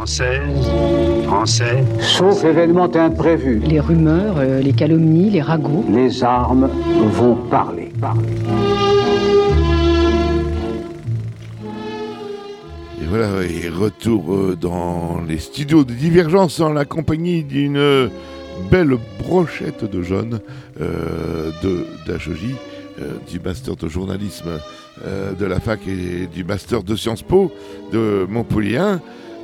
Française, Français. Sauf événement imprévu. Les rumeurs, les calomnies, les ragots. Les armes vont parler. Et voilà, et retour dans les studios de Divergence en la compagnie d'une belle brochette de jeunes d'HEJ, du master de journalisme de la fac et du master de Sciences Po de Montpellier 1.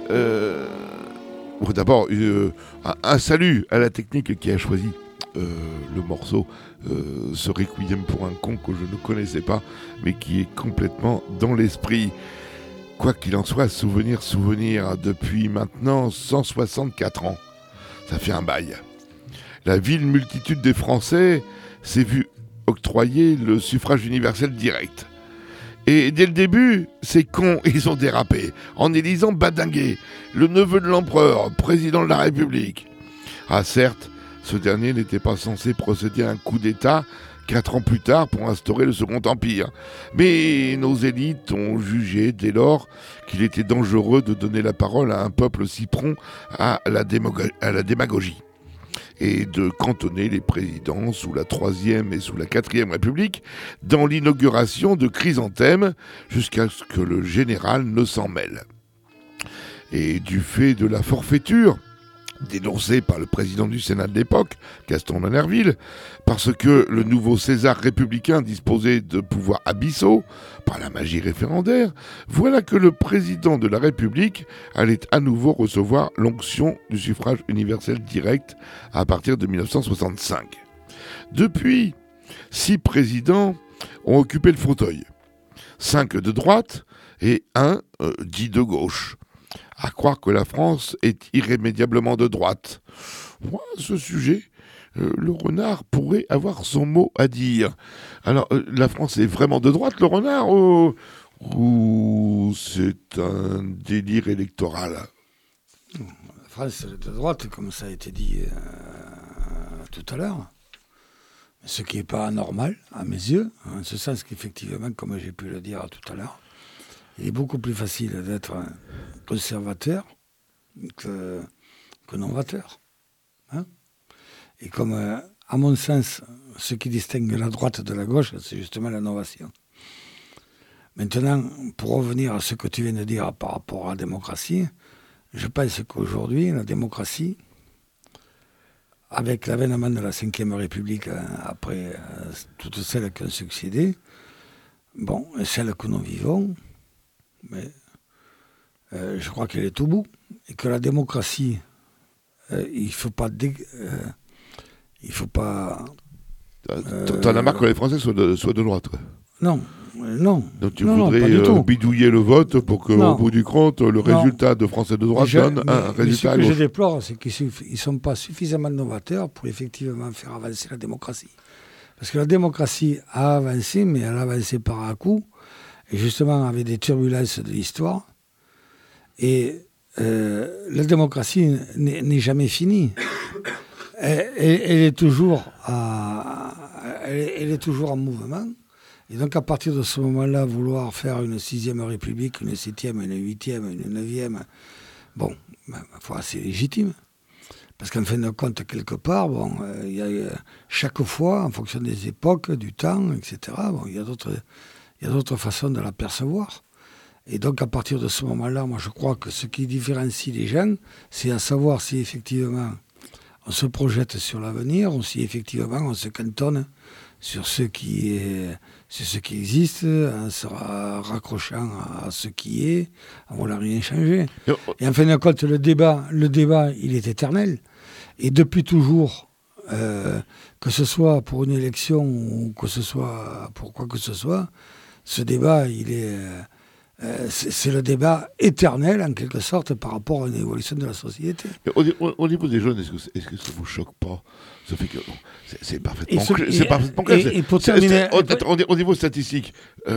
D'abord, un salut à la technique qui a choisi le morceau, ce Requiem pour un con que je ne connaissais pas, mais qui est complètement dans l'esprit. Quoi qu'il en soit, souvenir, depuis maintenant 164 ans. Ça fait un bail. La ville multitude des Français s'est vue octroyer le suffrage universel direct. Et dès le début, ces cons, ils ont dérapé, en élisant Badinguet, le neveu de l'empereur, président de la République. Ah certes, ce dernier n'était pas censé procéder à un coup d'État 4 ans plus tard pour instaurer le Second Empire. Mais nos élites ont jugé dès lors qu'il était dangereux de donner la parole à un peuple si prompt à la démagogie, et de cantonner les présidents sous la 3e et sous la 4e République dans l'inauguration de chrysanthèmes jusqu'à ce que le général ne s'en mêle. Et du fait de la forfaiture dénoncée par le président du Sénat de l'époque, Gaston Manerville, parce que le nouveau César républicain disposait de pouvoirs abyssaux par la magie référendaire, voilà que le président de la République allait à nouveau recevoir l'onction du suffrage universel direct à partir de 1965. Depuis, 6 présidents ont occupé le fauteuil, 5 de droite et 1 dit de gauche. À croire que la France est irrémédiablement de droite. Moi, à ce sujet, le renard pourrait avoir son mot à dire. Alors, la France est vraiment de droite, le renard, ou c'est un délire électoral? La France est de droite, comme ça a été dit tout à l'heure. Ce qui n'est pas anormal, à mes yeux, en ce sens qu'effectivement, comme j'ai pu le dire tout à l'heure, il est beaucoup plus facile d'être conservateur que novateur. Hein, et comme, à mon sens, ce qui distingue la droite de la gauche, c'est justement l'innovation. Maintenant, pour revenir à ce que tu viens de dire par rapport à la démocratie, je pense qu'aujourd'hui, la démocratie, avec l'avènement de la Ve République, après toutes celles qui ont succédé, bon, et celles que nous vivons, mais je crois qu'elle est au bout, et que la démocratie, il faut pas... T'en as marre que les Français soient de droite, quoi. Non. Donc tu voudrais bidouiller le vote pour qu'au bout du compte, le résultat de Français de droite donne un résultat à gauche. Ce que je déplore, c'est qu'ils ne sont pas suffisamment novateurs pour effectivement faire avancer la démocratie. Parce que la démocratie a avancé, mais elle a avancé par à-coups, et justement avec des turbulences de l'histoire. Et la démocratie n'est jamais finie. Elle est toujours en mouvement. Et donc à partir de ce moment-là, vouloir faire une 6e République, une 7e, une 8e, une 9e, bon, c'est légitime. Parce qu'en fin de compte, quelque part, bon, y a, chaque fois, en fonction des époques, du temps, etc., bon, il y a d'autres façons de l'apercevoir. Et donc, à partir de ce moment-là, moi, je crois que ce qui différencie les gens, c'est à savoir si, effectivement, on se projette sur l'avenir ou si, effectivement, on se cantonne sur ce qui existe, en se raccrochant à ce qui est, en voulant rien changer. Et en fin de compte, le débat, il est éternel. Et depuis toujours, que ce soit pour une élection ou que ce soit pour quoi que ce soit, ce débat, c'est le débat éternel, en quelque sorte, par rapport à une évolution de la société. Mais au niveau des jeunes, est-ce que ça ne vous choque pas? Ça fait que c'est parfaitement clair. Et pour terminer... Au niveau statistique,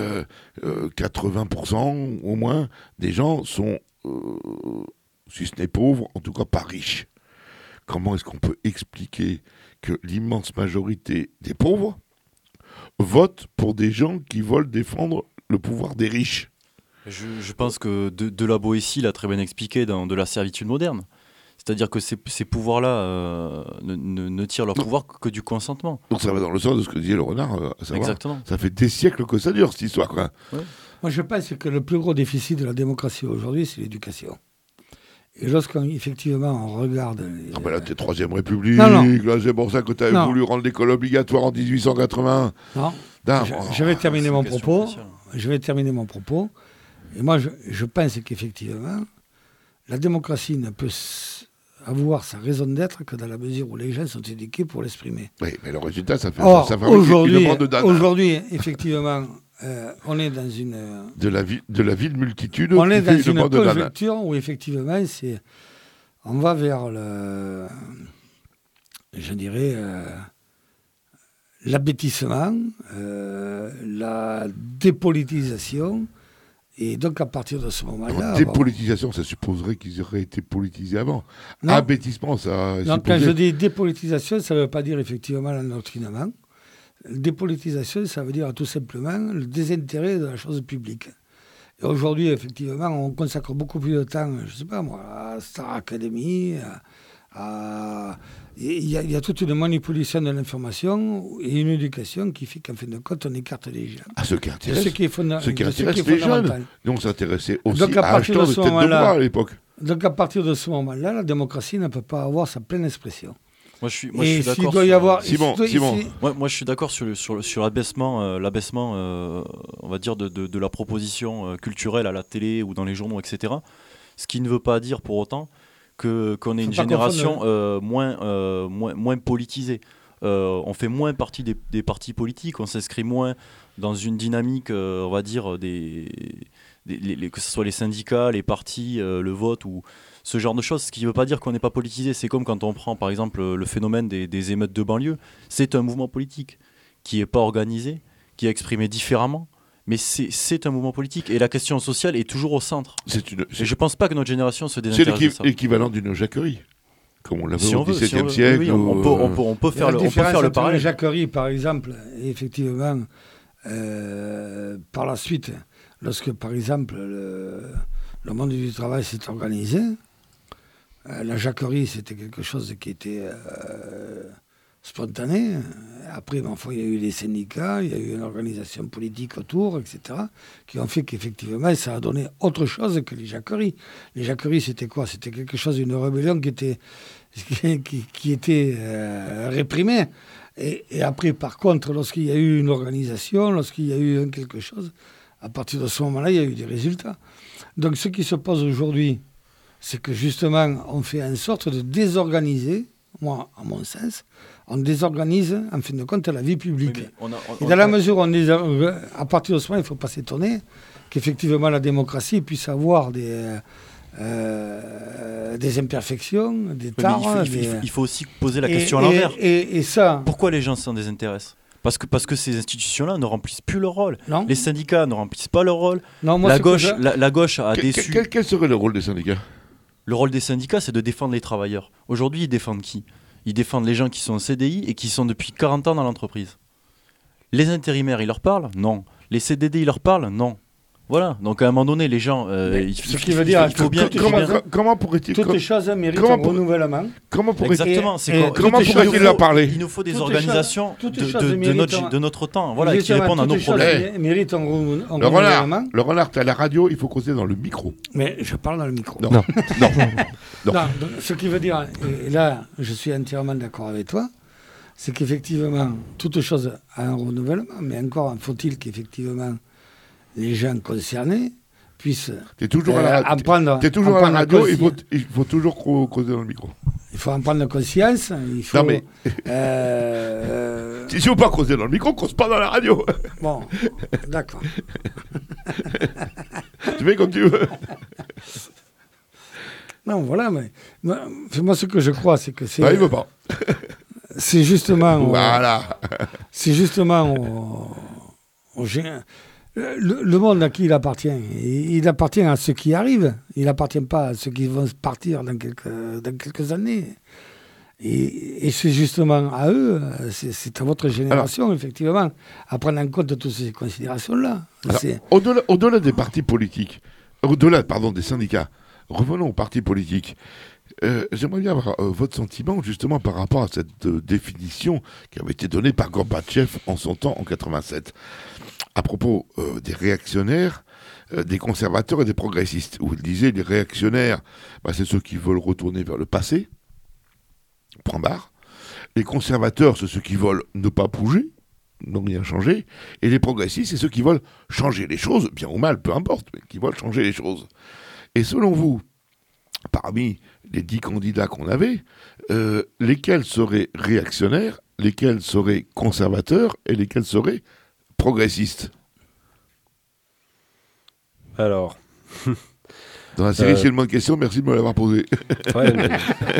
80% au moins des gens sont, si ce n'est pauvres, en tout cas pas riches. Comment est-ce qu'on peut expliquer que l'immense majorité des pauvres votent pour des gens qui veulent défendre le pouvoir des riches? Je pense que de la Boétie l'a très bien expliqué dans De la servitude moderne. C'est-à-dire que ces pouvoirs-là ne tirent leur pouvoir que du consentement. Donc ça va dans le sens de ce que disait le renard, à savoir, Exactement. ça fait des siècles que ça dure, cette histoire, quoi. Ouais. Moi, je pense que le plus gros déficit de la démocratie aujourd'hui, c'est l'éducation. Et lorsqu'effectivement on regarde... Ah ben là, t'es Troisième République, Non. là, c'est pour ça que t'avais Non. voulu rendre l'école obligatoire en 1881. Non, Non, je vais terminer c'est mon une question propos. cruciale. Je vais terminer mon propos. Et moi, je pense qu'effectivement, la démocratie ne peut avoir sa raison d'être que dans la mesure où les gens sont éduqués pour l'exprimer. Oui, mais le résultat, ça fait Or, ça fabrique une bande de dada. aujourd'hui, effectivement, on est dans une... De la ville multitude, On est qui fait dans une bande de dada. conjoncture où effectivement, on va vers l'abêtissement, la dépolitisation, et donc à partir de ce moment-là... Dépolitisation, ça supposerait qu'ils auraient été politisés avant. Non. Abêtissement, ça Donc quand supposait- je dis dépolitisation, ça ne veut pas dire effectivement l'endoctrinement. Dépolitisation, ça veut dire tout simplement le désintérêt de la chose publique. Et aujourd'hui, effectivement, on consacre beaucoup plus de temps, je ne sais pas moi, à Star Academy, il y a toute une manipulation de l'information et une éducation qui fait qu'en fin de compte, on écarte les gens. Ah, ce qui C'est intéresse, ce qui est, les jeunes. fondamental. Nous, on s'intéressait aussi Donc, à à partir acheter de de ce tête de moment-là- bois à l'époque. Donc à partir de ce moment-là, la démocratie ne peut pas avoir sa pleine expression. Moi, je suis Et d'accord. s'il doit y avoir... Simon. Moi, je suis d'accord sur l'abaissement, on va dire, de la proposition culturelle à la télé ou dans les journaux, etc. Ce qui ne veut pas dire pour autant qu'on ait une pas génération moins politisée. On fait moins partie des partis politiques, on s'inscrit moins dans une dynamique, on va dire, que ce soit les syndicats, les partis, le vote ou ce genre de choses. Ce qui ne veut pas dire qu'on n'est pas politisé. C'est comme quand on prend par exemple le phénomène des émeutes de banlieue. C'est un mouvement politique qui n'est pas organisé, qui est exprimé différemment, mais c'est un mouvement politique. Et la question sociale est toujours au centre. Et je ne pense pas que notre génération se C'est désintéresse de ça. l'équivalent d'une jacquerie, comme on l'avait Si au on veut, XVIIe oui, siècle. oui, on peut faire le La parallèle. jacquerie, par exemple, et effectivement, par la suite, lorsque, par exemple, le monde du travail s'est organisé, la jacquerie, c'était quelque chose qui était spontané. Après, il y a eu les syndicats, il y a eu une organisation politique autour, etc., qui ont fait qu'effectivement, ça a donné autre chose que les jacqueries. Les jacqueries, c'était quoi? C'était quelque chose, une rébellion qui était réprimée. Et après, par contre, lorsqu'il y a eu une organisation, lorsqu'il y a eu quelque chose, à partir de ce moment-là, il y a eu des résultats. Donc, ce qui se pose aujourd'hui, c'est que justement, on fait en sorte de désorganiser, moi, à mon sens, on désorganise, en fin de compte, la vie publique. Et dans la mesure où à partir de ce moment, il ne faut pas s'étonner qu'effectivement la démocratie puisse avoir des imperfections, des tares. Il faut aussi poser la question à l'envers. Et ça... Pourquoi les gens s'en désintéressent ? Parce que ces institutions-là ne remplissent plus leur rôle. Non. Les syndicats ne remplissent pas leur rôle. Non, moi, la gauche a déçu. Quel serait le rôle des syndicats ? Le rôle des syndicats, c'est de défendre les travailleurs. Aujourd'hui, ils défendent qui ? Ils défendent les gens qui sont en CDI et qui sont depuis 40 ans dans l'entreprise. Les intérimaires, ils leur parlent ? Non. Les CDD, ils leur parlent ? Non. Voilà. Donc à un moment donné, les gens... ce qui veut dire... Comment pourrait-il... Toutes les choses méritent un renouvellement. Comment pourrait-il... Exactement. Comment pourrait-il leur parler ? Il nous faut des organisations de notre temps, voilà, qui répondent à nos problèmes. Méritent un renouvellement. Le renard, t'es à la radio, il faut causer dans le micro. Mais je parle dans le micro. Non. Ce qui veut dire, et là, je suis entièrement d'accord avec toi, c'est qu'effectivement, toute chose a un renouvellement, mais encore faut-il qu'effectivement les gens concernés puissent T'es toujours à la radio, il faut toujours causer dans le micro. Il faut en prendre conscience. Il faut, non mais... si tu veux pas causer dans le micro, cause pas dans la radio. Bon, d'accord. Tu fais comme tu veux. Non, voilà, mais moi ce que je crois, c'est que c'est... il veut pas. C'est justement... Voilà. C'est justement... Le monde à qui il appartient à ceux qui arrivent. Il n'appartient pas à ceux qui vont partir dans quelques années. Et c'est justement à eux, c'est à votre génération, effectivement, à prendre en compte toutes ces considérations-là. Au-delà des partis politiques, au-delà, des syndicats, revenons aux partis politiques. J'aimerais bien avoir votre sentiment justement par rapport à cette définition qui avait été donnée par Gorbatchev en son temps, en 87, à propos des réactionnaires, des conservateurs et des progressistes, où il disait les réactionnaires, c'est ceux qui veulent retourner vers le passé, point barre. Les conservateurs, c'est ceux qui veulent ne pas bouger, ne rien changer. Et les progressistes, c'est ceux qui veulent changer les choses, bien ou mal, peu importe, mais qui veulent changer les choses. Et selon vous, parmi les 10 candidats qu'on avait, lesquels seraient réactionnaires, lesquels seraient conservateurs et lesquels seraient progressistes? Alors... Dans la série, c'est le moins de questions, merci de me l'avoir posé. Ouais, mais...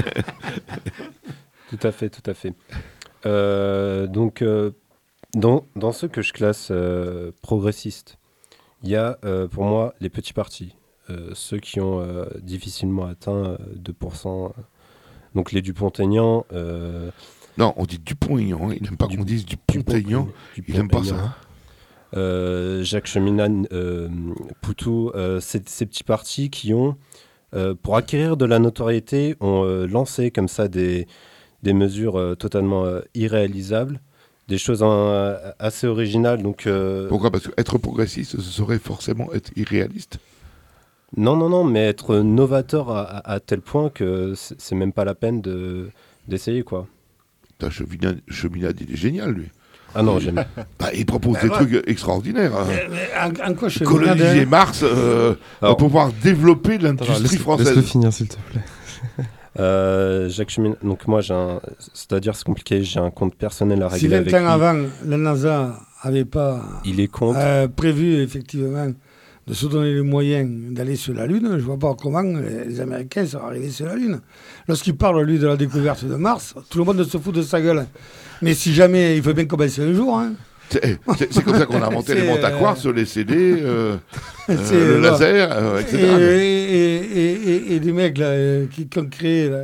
Tout à fait. Donc, dans ceux que je classe progressistes, il y a pour moi les petits partis, ceux qui ont difficilement atteint 2%. Donc les Dupont-Aignan. Non, on dit Dupont-Aignan, il n'aime pas qu'on dise Dupont-Aignan, il n'aime pas ça. Jacques Cheminade, Poutou, ces petits partis qui ont, pour acquérir de la notoriété, ont lancé comme ça des mesures totalement irréalisables, des choses assez originales. Donc, pourquoi? Parce qu'être progressiste, ce serait forcément être irréaliste? Non, mais être novateur à tel point que c'est même pas la peine d'essayer, quoi. Cheminade, il est génial, lui. Ah non, j'aime. Il propose des trucs extraordinaires. En quoi coloniser Mars pour pouvoir développer l'industrie française. Laisse-le finir, s'il te plaît. Jacques Cheminade, donc moi, c'est-à-dire c'est compliqué, j'ai un compte personnel à régler avec lui. Si 20 ans avant, la NASA n'avait pas prévu, effectivement, de se donner les moyens d'aller sur la Lune, je ne vois pas comment les Américains sont arrivés sur la Lune. Lorsqu'il parle, lui, de la découverte de Mars, tout le monde se fout de sa gueule. Mais si jamais, il faut bien commencer un jour. Hein. C'est comme ça qu'on a inventé les montes à quartz, les CD, le laser, etc. Et des mecs là, qui ont créé là,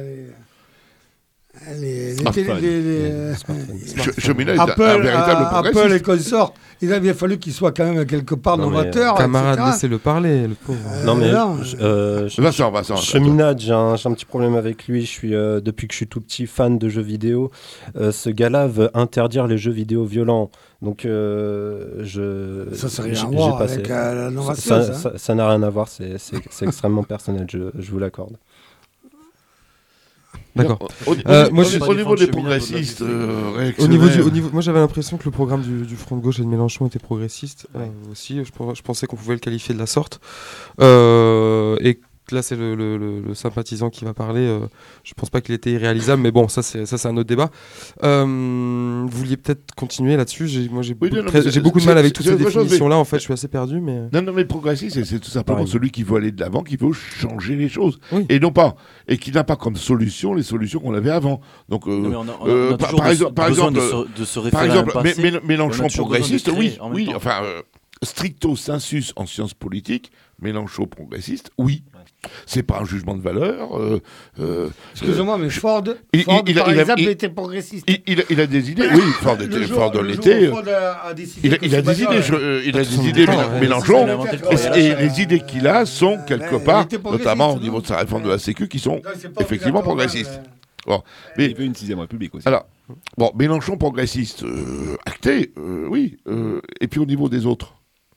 Cheminade est un véritable progressiste. Apple et consorts, il a bien fallu qu'il soit quand même quelque part novateur. Camarade, laissez-le parler, le pauvre. Non mais Vincent, Cheminade, j'ai un petit problème avec lui. Depuis que je suis tout petit fan de jeux vidéo. Ce gars-là veut interdire les jeux vidéo violents. Donc ça n'a rien à voir avec la novation. Ça n'a rien à voir. C'est extrêmement personnel. Je vous l'accorde. D'accord. Au niveau des progressistes, moi j'avais l'impression que le programme du Front de gauche et de Mélenchon était progressiste aussi. Je pensais qu'on pouvait le qualifier de la sorte. Et là c'est le sympathisant qui va parler. Je pense pas qu'il était irréalisable, mais bon, ça c'est un autre débat. Vous vouliez peut-être continuer là-dessus. J'ai beaucoup de mal avec toutes ces définitions-là. En fait, je suis assez perdu. Mais non, mais progressiste, c'est tout simplement celui qui veut aller de l'avant, qui veut changer les choses, et qui n'a pas comme solution les solutions qu'on avait avant. Donc, par exemple, de se référer à un passé, Mélenchon progressiste, oui, enfin. Stricto sensus en sciences politiques, Mélenchon progressiste, oui. C'est pas un jugement de valeur. Excusez-moi, mais Ford par exemple, était progressiste. Il a des idées, oui, Ford l'était. Il a des idées, Mélenchon, et les idées qu'il a sont quelque part, notamment au niveau de sa réforme de la Sécu, qui sont effectivement progressistes. Bon, mais il veut une 6e République aussi. Alors, Mélenchon progressiste, acté, oui. Et puis au niveau des autres.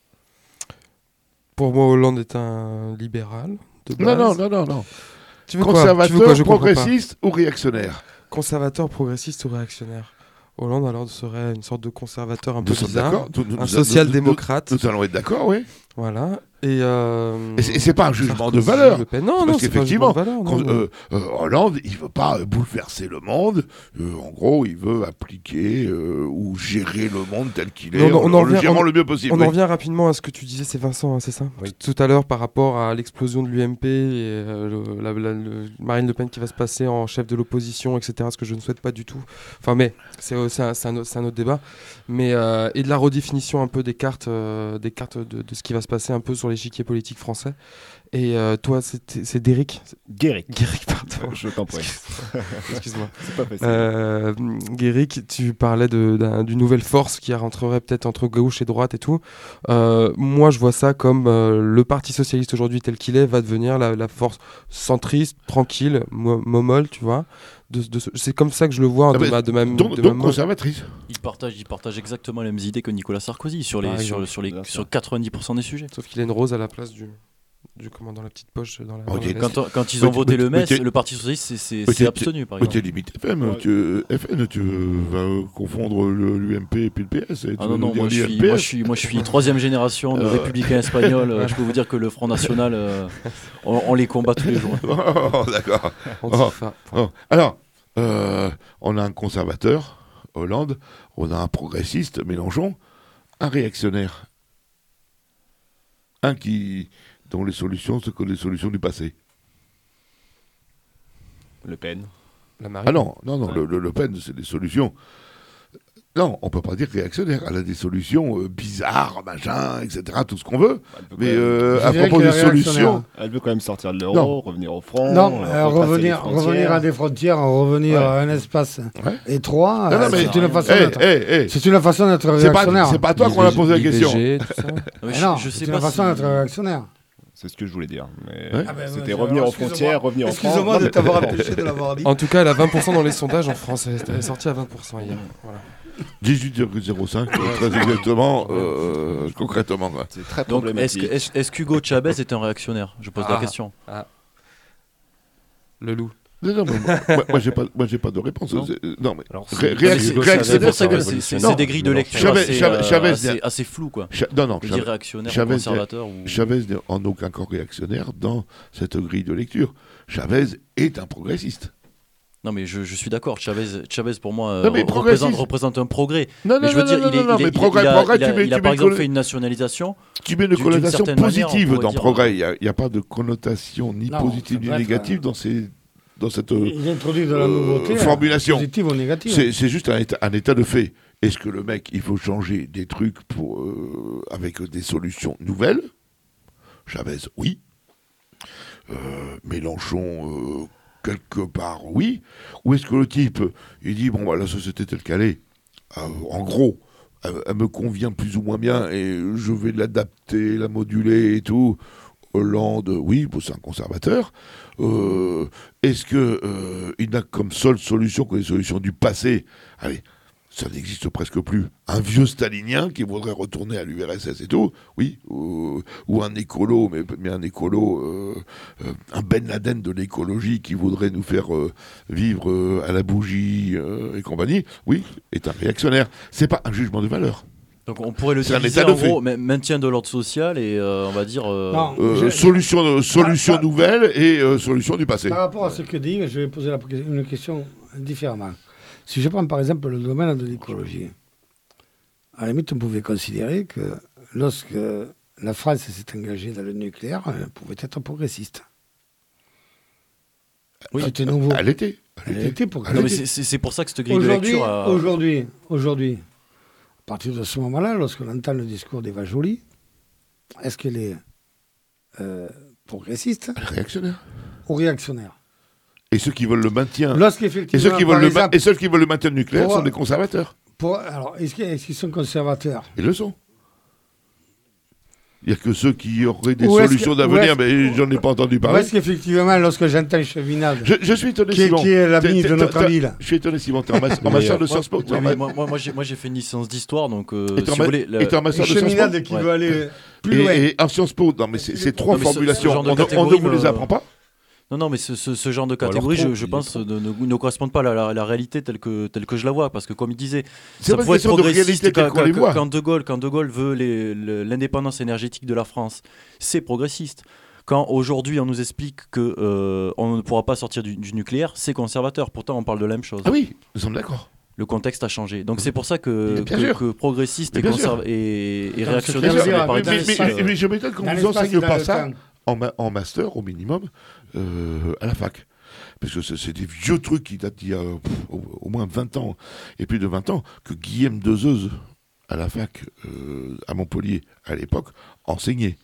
Pour moi, Hollande est un libéral de base. Non. Tu veux conservateur, quoi progressiste ou réactionnaire? Conservateur, progressiste ou réactionnaire? Hollande, alors, serait une sorte de conservateur un peu bizarre. Un social-démocrate. Nous allons être d'accord, oui. Voilà. Et c'est pas un jugement de valeur. Non, parce c'est qu'effectivement, pas un jugement de valeur. Hollande, il veut pas bouleverser le monde. En gros, il veut appliquer ou gérer le monde tel qu'il est, en le gérant le mieux possible. On en revient rapidement à ce que tu disais, c'est Vincent, c'est ça? Oui. Tout à l'heure, par rapport à l'explosion de l'UMP et Marine Le Pen qui va se passer en chef de l'opposition, etc. Ce que je ne souhaite pas du tout. Enfin, mais c'est un autre débat. Mais et de la redéfinition un peu des cartes de ce qui va se passer un peu sur l'échiquier politique français. Et toi, c'est Derrick. Guéric. Guéric, pardon. Je t'en prie. Excuse-moi. C'est pas facile. Guéric, tu parlais d'une nouvelle force qui rentrerait peut-être entre gauche et droite et tout. Moi, je vois ça comme le Parti Socialiste aujourd'hui tel qu'il est va devenir la force centriste, tranquille, momolle, tu vois. C'est comme ça que je le vois donc conservatrice. Il partage exactement les mêmes idées que Nicolas Sarkozy sur 90% des sujets. Sauf qu'il a une rose à la place du dans la petite poche dans la quand ils ont voté le MES, le Parti Socialiste c'est abstenu par exemple. Mais t'es limite FM, tu vas confondre l'UMP et puis le PS. Ah non, moi je suis troisième génération de républicains espagnols. Je peux vous dire que le Front National, on les combat tous les jours. Oh, d'accord. Alors, on a un conservateur, Hollande, on a un progressiste, Mélenchon, un réactionnaire. Un dont les solutions sont que les solutions du passé. Le Pen. La Marine. Ah non, Le Pen, c'est des solutions. Non, on peut pas dire réactionnaire. Elle a des solutions bizarres, machin, etc., tout ce qu'on veut. Mais à propos des solutions... Elle veut quand même sortir de l'euro, revenir au front. Non, revenir à des frontières, revenir à un espace étroit. C'est une façon d'être réactionnaire. C'est pas toi qu'on a posé la question. C'est une façon d'être réactionnaire. C'est ce que je voulais dire. Mais c'était revenir aux frontières, revenir en France. Excusez-moi de t'avoir empêché de l'avoir dit. En tout cas, elle a 20% dans les sondages en France. Elle est sortie à 20% hier. Voilà. 18,05, très exactement, concrètement. Quoi. C'est très problématique. Donc, est-ce qu'Hugo Chavez est un réactionnaire ? Je pose la question. Le loup. Non, mais moi j'ai pas de réponse. Non, mais c'est des grilles de lecture assez floues, quoi. Dire réactionnaire ou conservateur. Chavez n'est en aucun cas réactionnaire dans cette grille de lecture. Chavez est un progressiste. Non, mais je suis d'accord. Chavez pour moi représente un progrès. Il a par exemple fait une nationalisation. Tu mets une connotation positive dans progrès. Il n'y a pas de connotation ni positive ni négative dans cette introduit de la nouveauté, formulation. Positive ou négative. C'est juste un état de fait. Est-ce que le mec, il faut changer des trucs avec des solutions nouvelles ? Chavez, oui. Mélenchon, quelque part, oui. Ou est-ce que le type, il dit, bon, la société telle qu'elle est, en gros, elle me convient plus ou moins bien et je vais l'adapter, la moduler et tout. Hollande, oui, c'est un conservateur. Est-ce qu'il n'a comme seule solution que les solutions du passé ? Allez, ça n'existe presque plus. Un vieux stalinien qui voudrait retourner à l'URSS et tout, oui. Ou un écolo, mais un écolo, un Ben Laden de l'écologie qui voudrait nous faire vivre à la bougie et compagnie, oui, est un réactionnaire. C'est pas un jugement de valeur. Donc on pourrait le diviser en gros, maintien de l'ordre social et on va dire... solution nouvelle et solution du passé. Par rapport à ce que dit, je vais poser une question différemment. Si je prends par exemple le domaine de l'écologie, à la limite on pouvait considérer que lorsque la France s'est engagée dans le nucléaire, elle pouvait être progressiste. Oui, c'était nouveau. Elle était progressiste. C'est pour ça que cette grille de lecture... Aujourd'hui, à partir de ce moment-là, lorsqu'on entend le discours d'Eva Joly, est-ce qu'elle est progressiste ou réactionnaire ? Et ceux qui veulent le maintien, et ceux qui veulent le maintien nucléaire sont des conservateurs. Alors, est-ce qu'ils sont conservateurs ? Ils le sont. Il n'y a que ceux qui auraient des solutions d'avenir, mais j'en ai pas entendu parler. Est-ce qu'effectivement, lorsque j'entends Cheminade, je suis étonné, qui est l'ami de notre ville. Je suis étonné, Simon, tu es en master de Sciences Po. Moi, j'ai fait une licence d'histoire, donc si vous voulez... Et tu es en master de Sciences Po. Cheminade qui veut aller plus loin. Et en Sciences Po, non, mais c'est trois formulations. On ne vous les apprend pas ? Non, mais ce genre de catégorie, je pense, ne correspondent pas à la réalité telle que je la vois. Parce que, comme il disait, ça pouvait être progressiste quand De Gaulle veut l'indépendance énergétique de la France. C'est progressiste. Quand aujourd'hui on nous explique qu'on ne pourra pas sortir du nucléaire, c'est conservateur. Pourtant, on parle de la même chose. Ah oui, nous sommes d'accord. Le contexte a changé. Donc c'est pour ça que progressiste et réactionnaire, c'est des paradigmes. Mais je m'étonne qu'on ne vous enseigne pas ça en master, au minimum, à la fac. Parce que c'est des vieux trucs qui datent d'il y a au moins 20 ans, et plus de 20 ans, que Guillaume Dezeuse, à la fac, à Montpellier, à l'époque, enseignait.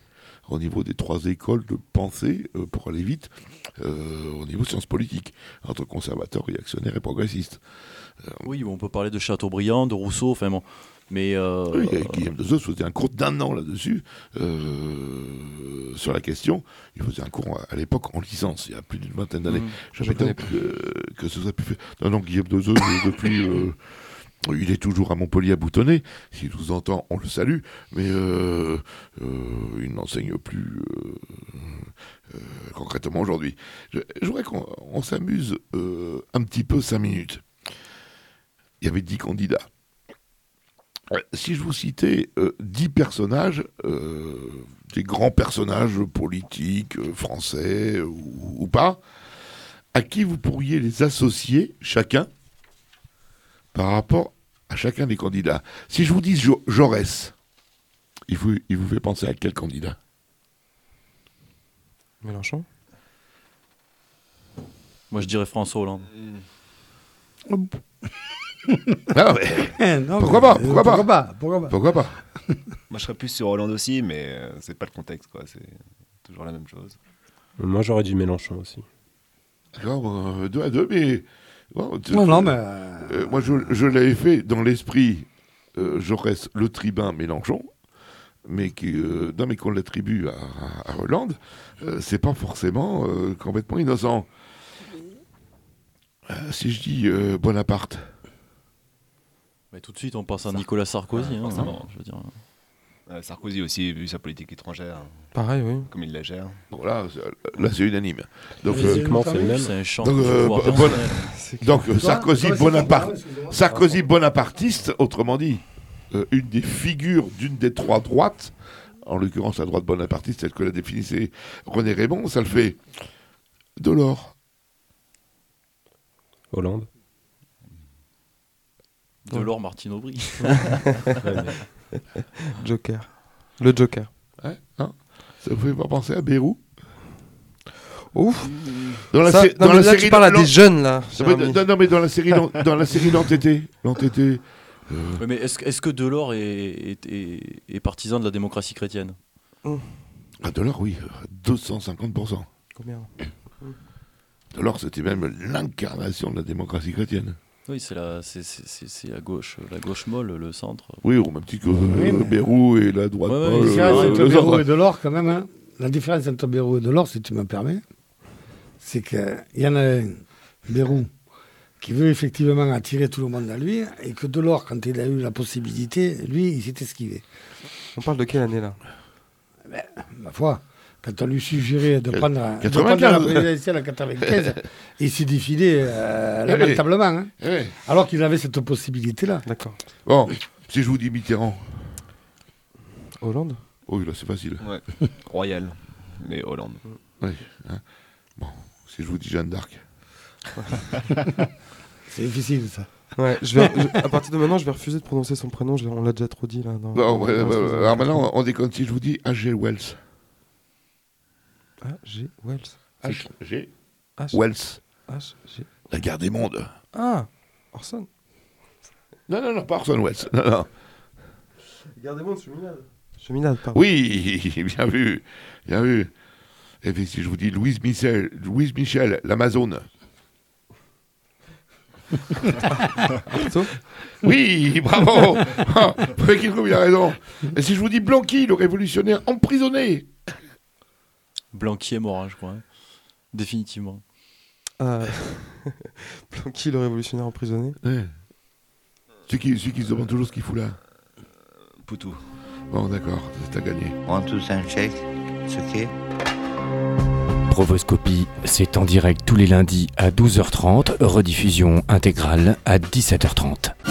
au niveau des 3 écoles de pensée, pour aller vite, au niveau sciences politiques, entre conservateurs, réactionnaires et progressistes. Oui, on peut parler de Chateaubriand, de Rousseau, enfin bon. Mais oui, Guillaume de Zeus faisait un cours d'1 an là-dessus, sur la question. Il faisait un cours à l'époque en licence, il y a plus d'une vingtaine d'années. Je m'étonne que ce soit plus fait. Non, Guillaume de Zeus, depuis... il est toujours à Montpellier à boutonner. S'il nous entend, on le salue. Mais il n'enseigne plus concrètement aujourd'hui. Je voudrais qu'on s'amuse un petit peu 5 minutes. Il y avait 10 candidats. Si je vous citais 10 personnages, des grands personnages politiques, français ou pas, à qui vous pourriez les associer, chacun, par rapport à chacun des candidats. Si je vous dis Jaurès, il vous fait penser à quel candidat? Mélenchon. Moi, je dirais François Hollande. Ah, mais... Pourquoi pas? Moi, je serais plus sur Hollande aussi, mais c'est pas le contexte, quoi. C'est toujours la même chose. Moi, j'aurais dit Mélenchon aussi. D'accord, 2 à 2, mais... Bon, non, mais... moi, je l'avais fait dans l'esprit Jaurès, le tribun, Mélenchon, mais qu'on l'attribue à Hollande, c'est pas forcément complètement innocent. Si je dis Bonaparte... Mais tout de suite, on pense à Nicolas Sarkozy. Je veux dire. Sarkozy aussi, vu sa politique étrangère. Pareil, oui. Comme il la gère. Bon, là c'est unanime. Donc, c'est le même. C'est un champ donc Sarkozy, Bonaparte, Sarkozy bonapartiste, autrement dit, une des figures d'une des 3 droites, en l'occurrence la droite bonapartiste, telle que l'a définissait René Raymond, ça le fait Delors. Hollande. Delors, Martine Aubry. Joker. Le Joker. Ouais, non, ça vous fait pas penser à Bérou? Ouf. Dans la série, tu parles à des jeunes là. Non, mais dans la série L'Entêté. Mais est-ce que Delors est partisan de la démocratie chrétienne? Delors, oui, 250%. Combien? Delors, c'était même l'incarnation de la démocratie chrétienne. Oui, c'est la gauche molle, le centre. Oui, au même titre que Bérou et la droite molle. La différence entre Bérou et Delors, quand même, hein. La différence entre Bérou et Delors, si tu me permets, c'est qu'il y en a un, Bérou, qui veut effectivement attirer tout le monde à lui, et que Delors, quand il a eu la possibilité, lui, il s'est esquivé. On parle de quelle année, là? Ma foi, quand on lui suggérait de prendre la présidentielle en 95, il s'est défilé lamentablement. Hein, alors qu'il avait cette possibilité-là. D'accord. Bon, si je vous dis Mitterrand. Hollande? Oui, là, c'est facile. Ouais. Royal, mais Hollande. Oui. Hein. Bon, si je vous dis Jeanne d'Arc. C'est difficile, ça. Ouais, à partir de maintenant, je vais refuser de prononcer son prénom. On l'a déjà trop dit, là. Alors maintenant, on déconne. Si je vous dis H.G. Wells. H.G. Wells. H.G. Wells. H.G. La guerre des mondes. Ah, Orson. Non, pas Orson Welles. Non. La guerre des mondes, Cheminade, pardon. Oui, bien vu. Et puis si je vous dis Louise Michel, l'Amazone. Oui, bravo. Il a raison. Et si je vous dis Blanqui, le révolutionnaire emprisonné. Blanqui est mort, je crois. Hein. Définitivement. Blanqui, le révolutionnaire emprisonné. Ouais. Celui qui se demande toujours ce qu'il fout là. Poutou. Bon, d'accord, t'as gagné. Prends tous un chèque, ce qu'est. Provoscopie, c'est en direct tous les lundis à 12h30, rediffusion intégrale à 17h30.